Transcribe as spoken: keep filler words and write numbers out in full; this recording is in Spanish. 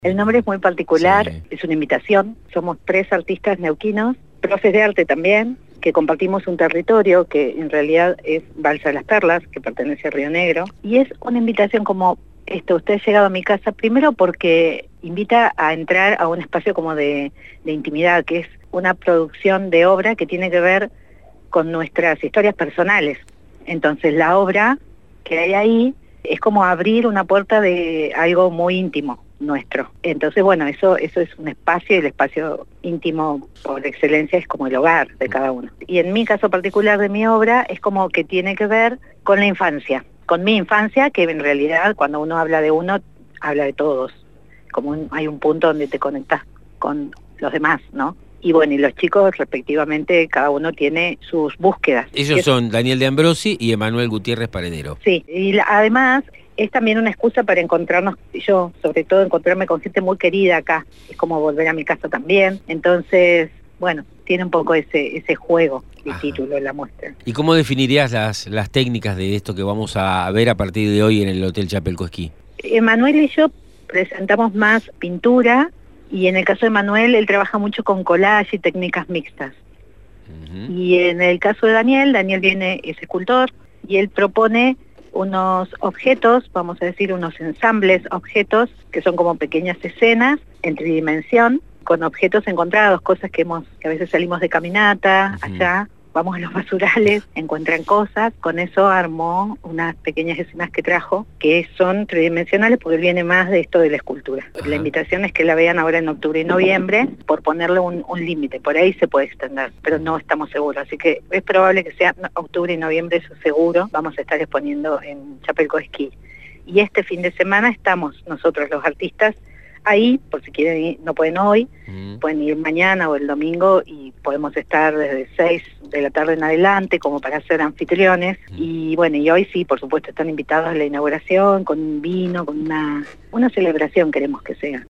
El nombre es muy particular, Sí. es una invitación. Somos tres artistas neuquinos, profes de arte también, que compartimos un territorio que en realidad es Balsa de las Perlas, que pertenece a Río Negro. Y es una invitación como esto, usted ha llegado a mi casa primero porque invita a entrar a un espacio como de, de intimidad, que es una producción de obra que tiene que ver con nuestras historias personales. Entonces la obra que hay ahí es como abrir una puerta de algo muy íntimo nuestro. Entonces, bueno, eso eso es un espacio, y el espacio íntimo por excelencia es como el hogar de cada uno. Y en mi caso particular de mi obra es como que tiene que ver con la infancia, con mi infancia, que en realidad cuando uno habla de uno, habla de todos. Como un, hay un punto donde te conectas con los demás, ¿no? Y bueno, y los chicos respectivamente, cada uno tiene sus búsquedas. Ellos son Daniel de Ambrosi y Emanuel Gutiérrez Paredero. Sí, y la, además es también una excusa para encontrarnos, yo sobre todo encontrarme con gente muy querida acá, es como volver a mi casa también, entonces, bueno, tiene un poco ese ese juego, el Ajá. título de la muestra. ¿Y cómo definirías las, las técnicas de esto que vamos a ver a partir de hoy en el Hotel Chapelco Esquí? Emanuel y yo presentamos más pintura, y en el caso de Emanuel, él trabaja mucho con collage y técnicas mixtas. Uh-huh. Y en el caso de Daniel, Daniel viene, es escultor, y él propone unos objetos, vamos a decir unos ensambles objetos, que son como pequeñas escenas en tridimensión, con objetos encontrados, cosas que hemos, que a veces salimos de caminata, uh-huh. allá, vamos a los basurales, encuentran cosas, con eso armó unas pequeñas escenas que trajo, que son tridimensionales porque viene más de esto de la escultura. Ajá. La invitación es que la vean ahora en octubre y noviembre, por ponerle un, un límite, por ahí se puede extender, pero no estamos seguros, así que es probable que sea octubre y noviembre, eso seguro, vamos a estar exponiendo en Chapelco Esquí. Y este fin de semana estamos nosotros los artistas ahí, por si quieren ir, no pueden hoy, mm. pueden ir mañana o el domingo, y podemos estar desde seis de la tarde en adelante como para ser anfitriones. Mm. Y bueno, y hoy sí, por supuesto, están invitados a la inauguración con un vino, con una, una celebración queremos que sea.